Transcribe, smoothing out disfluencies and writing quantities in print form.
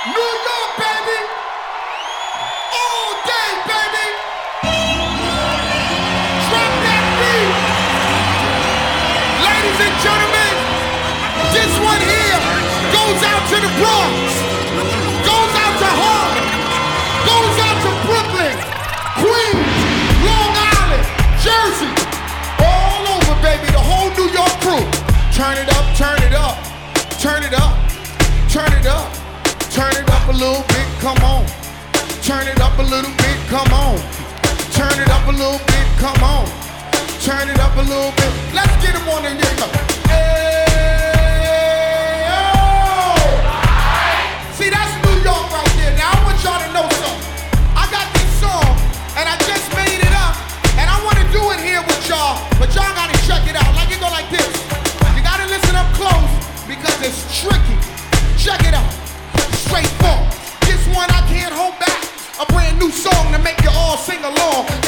New York, baby. All day, baby. Drop that beat. Ladies and gentlemen, this one here goes out to the Bronx, goes out to Harlem, goes out to Brooklyn, Queens, Long Island, Jersey, all over, baby, the whole New York crew. Turn it up, turn it up, turn it up, turn it up, turn it up a little bit, come on. Turn it up a little bit, come on. Turn it up a little bit, come on. Turn it up a little bit. Let's get them on the nigga. Hey, oh. See, that's New York right there. Now, I want y'all to know something. I got this song, and I just made it up, and I want to do it here with y'all, but y'all got to check it out. Like, it go like this. You got to listen up close, because it's tricky. Check it out. Straightforward. This one I can't hold back. A brand new song to make you all sing along.